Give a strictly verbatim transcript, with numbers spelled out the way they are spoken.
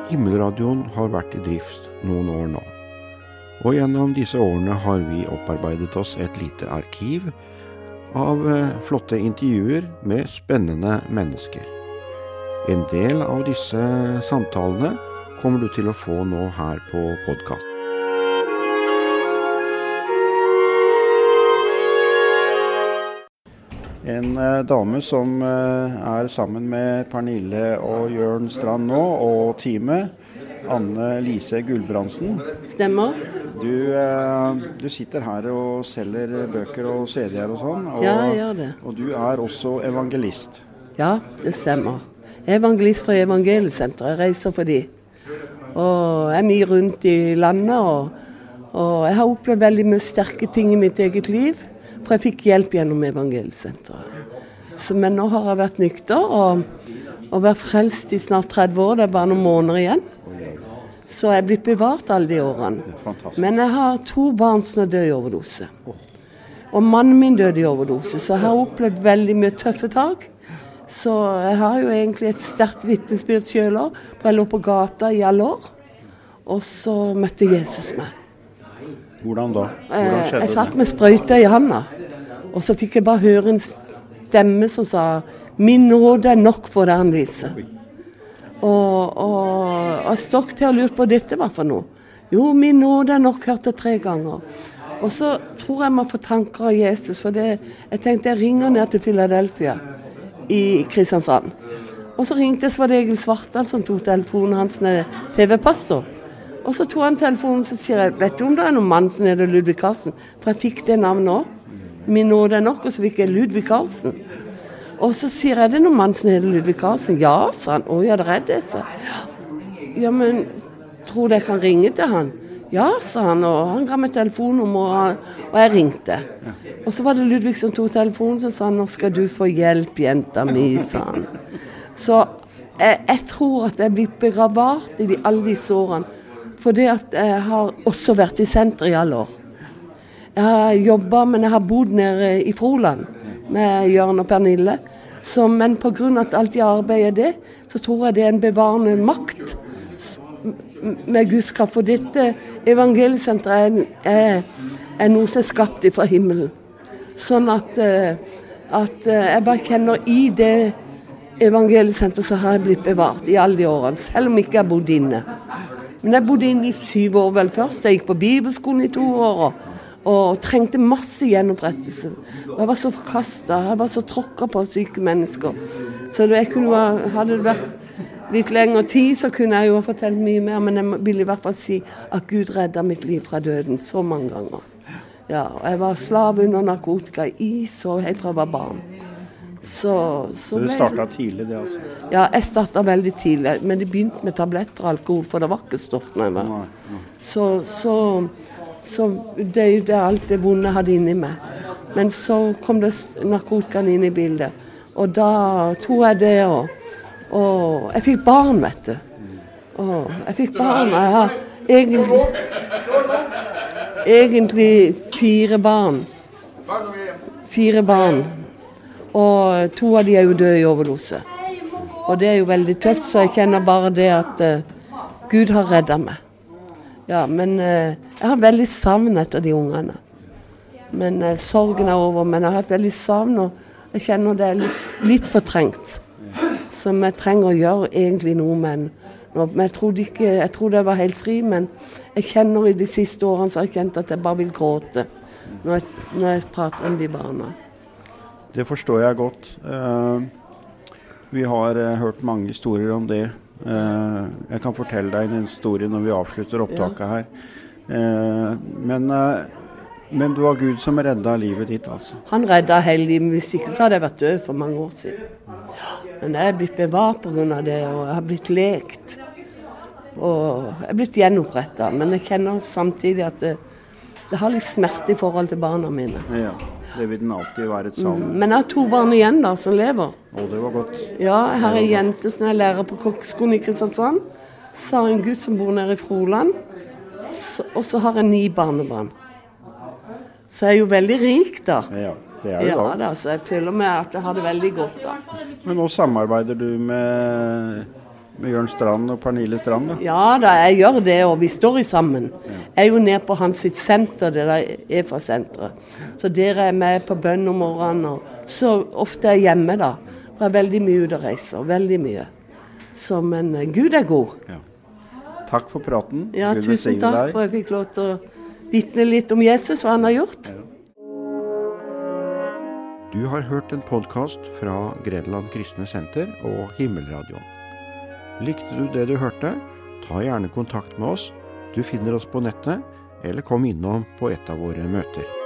Himmelradioen har vært i drift noen år nå, og gjennom disse årene har vi opparbeidet oss et lite arkiv av flotte intervjuer med spennende mennesker. En del av disse samtalene kommer du til å få nå her på podcast. En uh, dame som uh, er sammen med Pernille og Jørn Strand nå, og teamet, Anne Lise Gulbrandsen. Stemmer. Du, uh, du sitter her og selger bøker og C D-er og sånn. Og, ja, jeg gjør det. Og du er også evangelist. Ja, det stemmer. Jeg er evangelist fra Evangeliesenteret, jeg reiser for de. Og jeg er mye rundt i landet, og, og jeg har opplevd veldig mye sterke ting i mitt eget liv. For jeg fikk hjelp gjennom Evangeliesenteret. Så, men nå har jeg vært nykter og, og vært frelst i snart tretti år. Det er bare noen måneder igjen. Så jeg er blitt bevart alle de årene. Men jeg har to barn som er døde i overdose. Og mannen min døde i overdose, så jeg har opplevd veldig mye tøffe tak. Så jeg har jo egentlig et sterkt vitnesbyrd selv også, for jeg lå på gata i alle år. Og så møtte Jesus meg. Hvordan da? Hvordan skjedde det? Jeg satt med sprøyta i handa, og så fikk jeg bare høre en stemme som sa «Min nåde er nok for deg, Annelise». Og, og, og jeg stod til å lure på dette hva for noe. Jo, min nåde er nok, hørt det tre ganger. Og så tror jeg man får tanker av Jesus, for det, jeg tenkte jeg ringer ned til Philadelphia i Kristiansand. Og så ringte jeg Svart-Egil Svartdal som tok telefonen, hans T V-pastor. Og så tog han telefonen, så sier jeg, vet du om det er noen mann som heter Ludvig Karlsen? For jeg fikk det navnet også. Min nåde er nok, og så fikk jeg Ludvig Karlsen. Og så sier jeg, det er noen mann som heter Ludvig Karlsen? Ja, sa han. Å, ja, det er det, sa ja, men tror du jeg kan ringe til han? Ja, sa han, og han ga meg telefonnummer, og, og jeg ringte. Og så var det Ludvig som tog telefonen, så sa han, nå skal du få hjelp, jenta mi, sa han. Så jeg, jeg tror at jeg blir bevart i de, alle disse årene, for det at jeg har også vært i senter i alle år. Jeg har jobbet, men jeg har bodd nede i Froland med Jørn og Pernille. Så, men på grunn av at alt jeg arbeider det, så tror jeg det er en bevarende makt med Guds kraft. For dette evangeliesenteret er, er, er noe som er skapt fra himmelen. Sånn at, at jeg bare kjenner i det evangeliesenteret så har jeg blitt bevart i alle de årene, selv om jeg ikke har bodd inne. Men jeg bodde inne i syv år vel først. Jeg gikk på bibelskolen i to år og, og trengte masse gjenopprettelse. Og jeg var så forkastet, jeg var så tråkket på syke mennesker. Så det kunne, hadde det vært litt lengre tid, så kunne jeg jo ha fortalt mye mer, men jeg ville i hvert fall si at Gud reddet mitt liv fra døden så mange ganger. Ja, og jeg var slave under narkotika i så helt fra jeg var barn. Så, så du startet tidlig det altså? Ja, jeg startet veldig tidlig, men det begynte med tabletter og alkohol, for det var ikke stopp når jeg var. Nei, nei. Så, så, så det er jo det alt det vonde jeg hadde inni meg. Men så kom det narkotikaen inn i bildet, og da tog jeg det, og, og jeg fikk barn, vet du. Og jeg fikk barn, og jeg har egentlig, egentlig fire barn. Fire barn. Og to av de er jo døde i overdose. Og det er jo veldig tøft, så jeg kjenner bare det at uh, Gud har reddet meg. Ja, men uh, jeg har veldig savn etter de ungene. Men uh, sorgen er over, men jeg har hatt veldig savn, og jeg kjenner det er litt, litt fortrengt. Som jeg trenger å gjøre egentlig noe med. Men jeg trodde, ikke, jeg trodde jeg var helt fri, men jeg kjenner i de siste årene så har jeg kjent at jeg bare vil gråte når jeg, når jeg prater om de barna. Det forstår jeg godt. Uh, vi har uh, hørt mange historier om det. Uh, jeg kan fortelle deg en historie når vi avslutter opptaket ja. her. Uh, men, uh, men du har Gud som reddet livet ditt, altså. Han reddet hele livet. Hvis ikke så hadde jeg vært død for mange år siden. Men jeg er blitt bevart på grunn av det, og jeg har blitt lekt. Og jeg er blitt gjenopprettet. Men jeg kjenner samtidig at det, det har litt smerte i forhold til barna mine. Ja. Det vil den alltid være et savn. Mm, men jeg har to barn igjen da, som lever. Å, det var godt. Ja, jeg har en jente som er lærer på kokkeskolen i Kristiansand. Så har jeg en gutt som bor nede i Froland. Så, og så har jeg ni barnebarn. Så jeg er jo veldig rik da. Ja, det er jo ja, da. da. Så jeg føler meg at jeg har det veldig godt da. Men nå samarbeider du med med Jørn Strand og Pernille Strand da? Ja da, jeg gjør det, og vi står i sammen. Jeg er jo nede på hans sitt senter, det der E F A-senteret. Så dere er med på bønn om morgenen, og så ofte er jeg hjemme da. For jeg er veldig mye ute og reiser, veldig mye. Så, men Gud er god. Ja. Takk for praten. Ja, Gud tusen takk deg. for jeg fikk lov til å vitne litt om Jesus, hva han har gjort. Ja. Du har hørt en podcast fra Gredeland Kristne Senter og Himmelradioen. Likte du det du hørte? Ta gjerne kontakt med oss. Du finner oss på nettet, eller kom innom på et av våre møter.